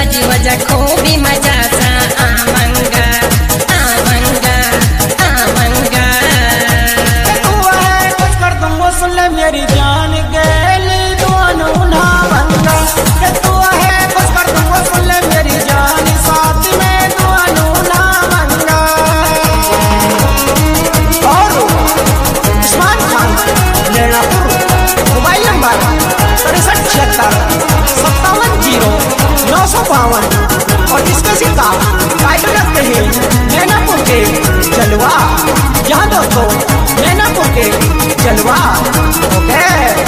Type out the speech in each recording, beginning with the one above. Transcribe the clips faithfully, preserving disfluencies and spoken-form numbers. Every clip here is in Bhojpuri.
बाजी वजा खूबी मजाचा आमंगा आमंगा आमंगा। तू है कुछ कर दूंगा सुन ले मेरी जान गेली दोनों ना मंगा। तू है कुछ कर दूंगा सुन ले मेरी जान साथ में दोनों ना मंगा। और उस्मान खान लेनापुर मोबाइल नंबर तिरसठ छिहत्तर सत्तावन जीरो नौ सौ बावन और इसका सिक्का टाइटल रखते हैं लेनापुर के जलवा। यहाँ दोस्तों लेनापुर के जलवा। ओके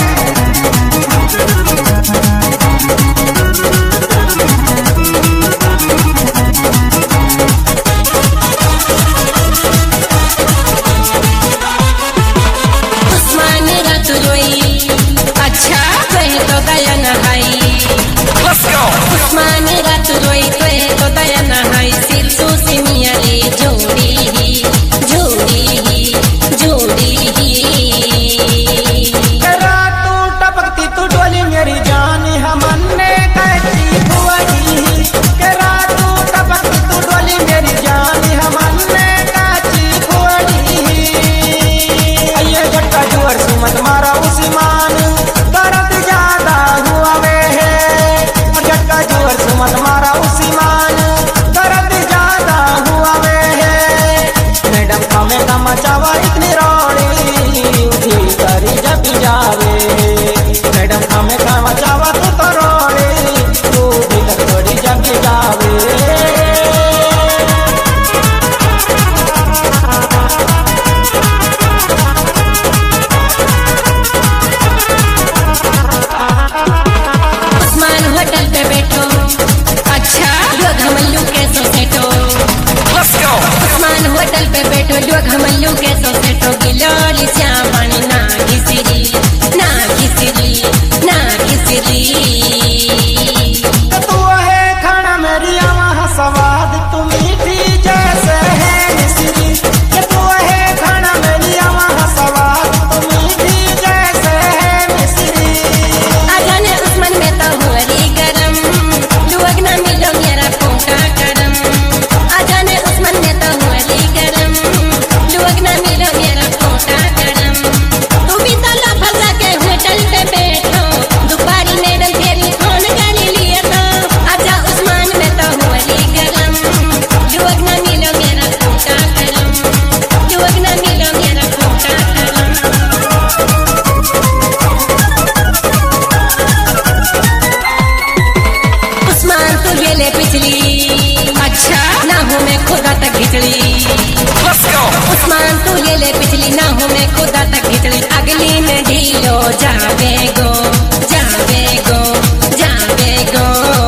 उस्मान रात रोई अच्छा कहे तो दया नहाई। उस्मान रात रोई कहे तो दया नहाई। सिरसू से मियाली जोड़ी ही जोड़ी ही जोड़ी ही। तेरा तू टपकती तू डोली मेरी जान हमने कहती बुआई। तेरा तू टपकती तू डोली मेरी जान हमने कहती बुआई। ये झटका जोर से मत मारा उस्मान दर्द ज्यादा हुआ वे है। झटका जोर से मत मारा उस्मान दर्द ज्यादा हुआ वे है। मैडम का में का मचावा इतनी रोड़ी उठी करी जब जावे। मैडम का में का मचावा तू तो रोड़ी तू भी करी जब जावे। उस्मान होटल पे बैठो अच्छा लोग हमल्लू के सोसेटो। उस्मान होटल पे बैठो लोग हमल्लू के सोसेटो। गिलोली श्यामणी ना घिसरी ना घिसरी ना घिसरी। तू है खाना मेरी वहाँ स्वाद तू मीठी जैसे है मिश्री। तू है खाना मेरी वहाँ स्वाद तू मीठी जैसे है मिश्री। आजाने उस्मान में तो हुरी गरम लोग ना मिलो मेरा कोटा करम। आजाने उस्मान में तो हुरी गरम लोग ना मिलो मेरा कोटा करम। तू भी ताला फंसा के होटल पे बैठो दुपारी मैडम तेरी फोन कर लिए तो। आजा उस्मान में तो हुरी गरम लोग ना मिलो मेरा कोटा करम लोग ना मिलो मेरा कोटा करम। उस्मान तू गेले पिछली अच्छा ना हूँ मैं खुदा तक खिचड़ी। उस्मान तू गेले पिछली ना हूँ मैं खुदा तक खिचड़ी। अगली में ढीलो जावे गो जावे गो जावे गो।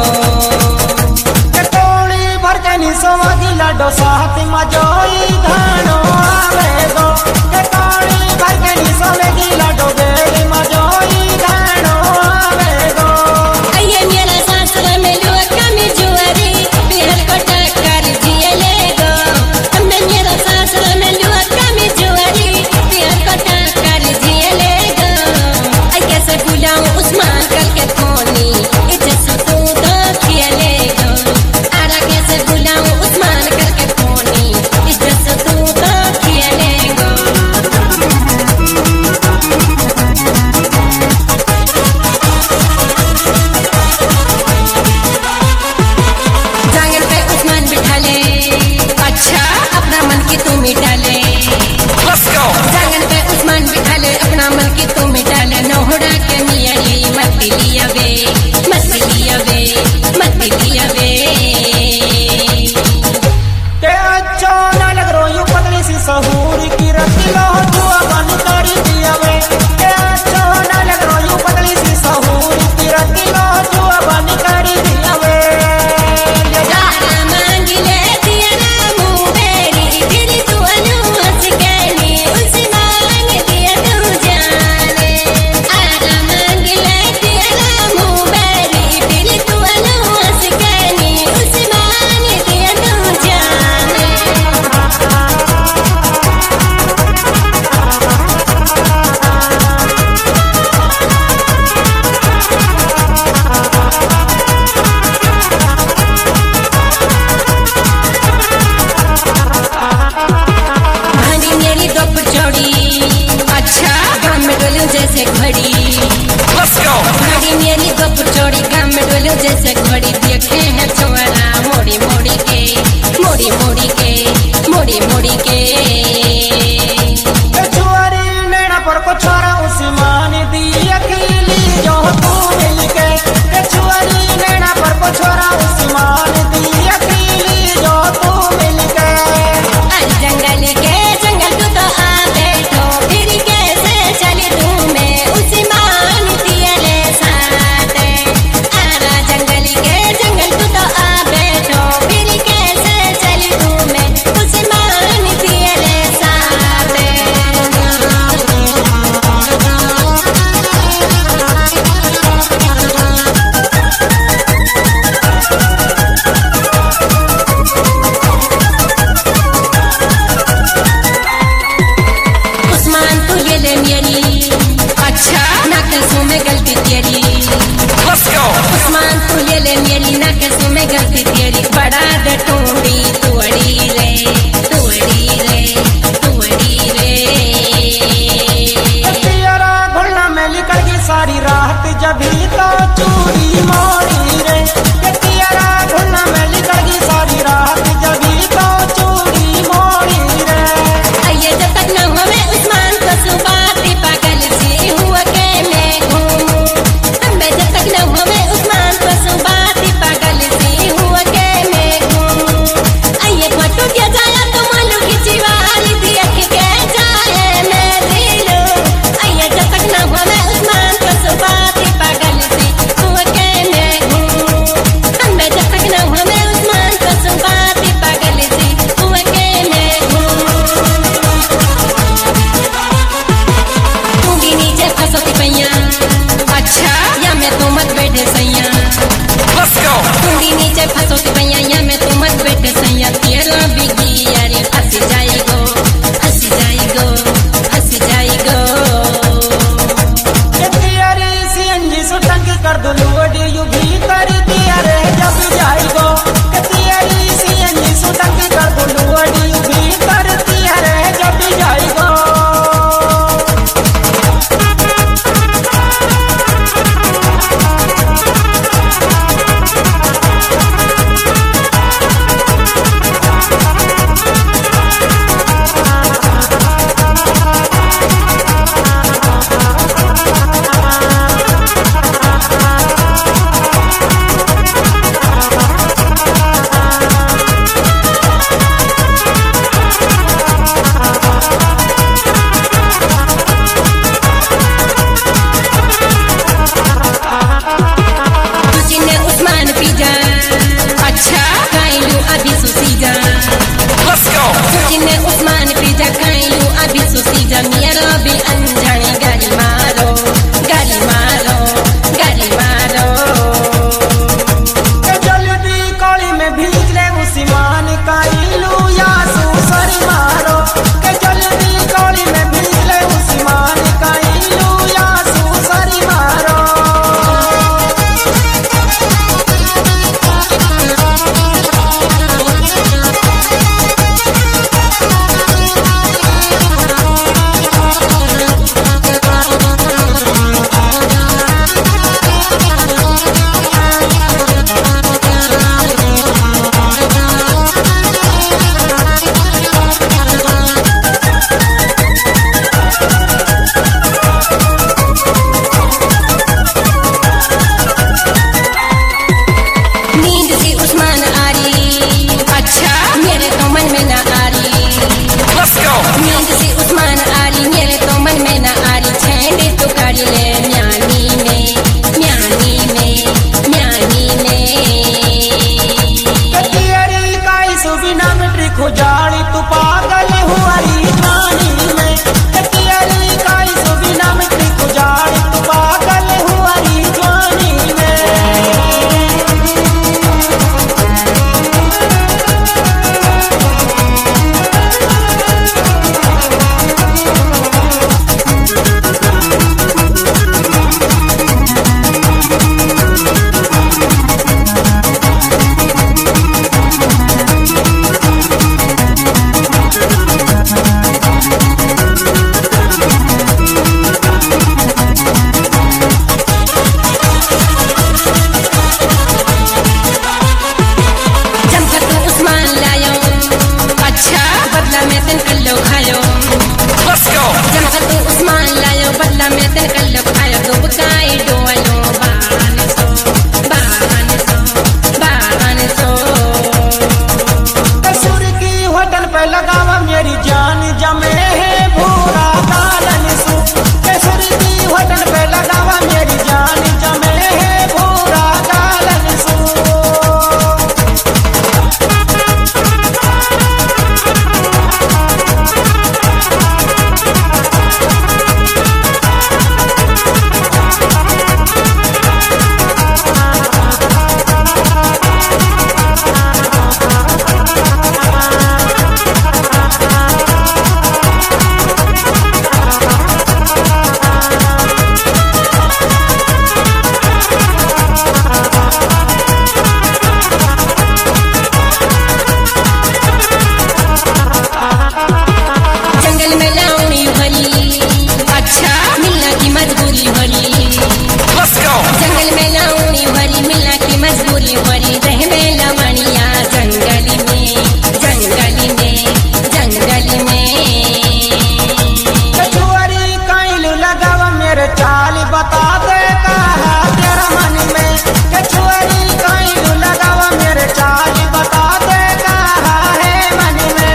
टोली भर के निसवा गिला डोसात मजोई धानो आवे गो। टोली भर के निसवा गिला डोबेली मजोई धानो आवे गो। ये मेरा सासुर में लोग कमी जुआरी बिहर को टक्कर जिए ले गो। हमें मेरा सासुर में लोग कमी जुआरी बिहर को टक्कर जिए ले गो। आई कैसे बुलाऊं उस्मान कल के फोनी इज्जत से तू तो खेले गो। आरा कैसे बुलाऊं उस्मान कल के फोनी में भीजले उसीमान काइलू या सुसरी मारो के जल्दी कौड़ी में भीजले उसीमान काइलू या सुसरी मारो नींद से उस्मान आ रही, अच्छा मेरे तो मन में ना आ रही। नींद से उस्मान आ रही, मेरे तो मन में ना आ रही। छेड़े तो कर ले म्यानी में, म्यानी में, म्यानी में। तेरी काई सुबिना मिट्री खुजाड़ी तू पागल हुआरी नानी में तेरी काई सुबिना मिट्री खुजाड़ी तू पागल हुआरी जवानी में जमकर तू उस्मान लायो, अच्छा बदला में तेन कल्लो खायो। जमकर तू उस्मान लायो, बदला में तेन कल्लो खायो। दो बकाई डोलो बान सो, बान सो, बान सो। कसूर की होटल पे लगावा मेरी जान जमे है भूरा कालन सू कसूर की होटल पे लगावा मेरी जान जमे है भूरा कालन सू जंगल में लाऊंगी भरी, अच्छा मिलना की मजबूरी भरी। जंगल में लाऊंगी भरी, मिलना की मजबूरी भरी। रहने लवणिया जंगल में, जंगल में, जंगल में। कछुआरी काइल लगावा मेरे चाल बता दे कहा तेरा मन में कछुआरी काइल लगावा मेरे चाल बता दे कहा है मन में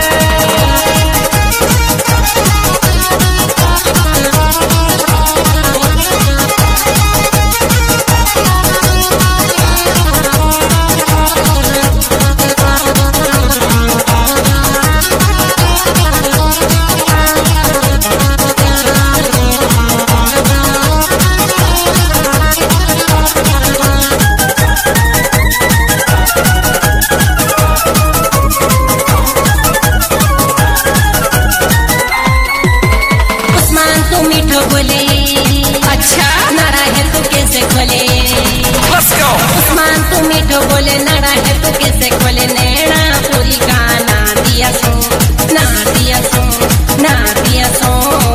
उस्मान तू मीठो बोले, अच्छा नारा है तू कैसे खोले। उस्मान तू मीठो बोले, नारा है तू कैसे खोले। नैना पूरी का ना दिया सो, ना दिया सो, ना दिया सो।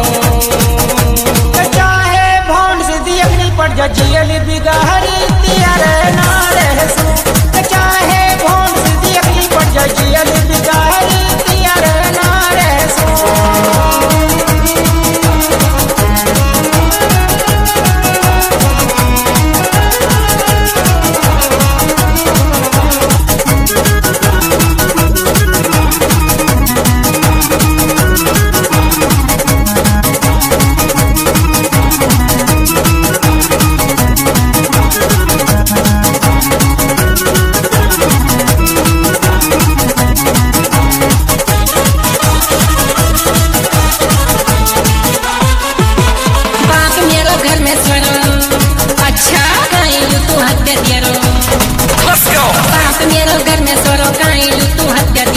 चाहे भौंड से दियकनी पड़ जा जियल बिगाड़ी तियारे नारे सू चाहे भौंड से दियकनी पड़ जा जियल बिगाड़ी तियारे नारे सू काइलू तू हत्या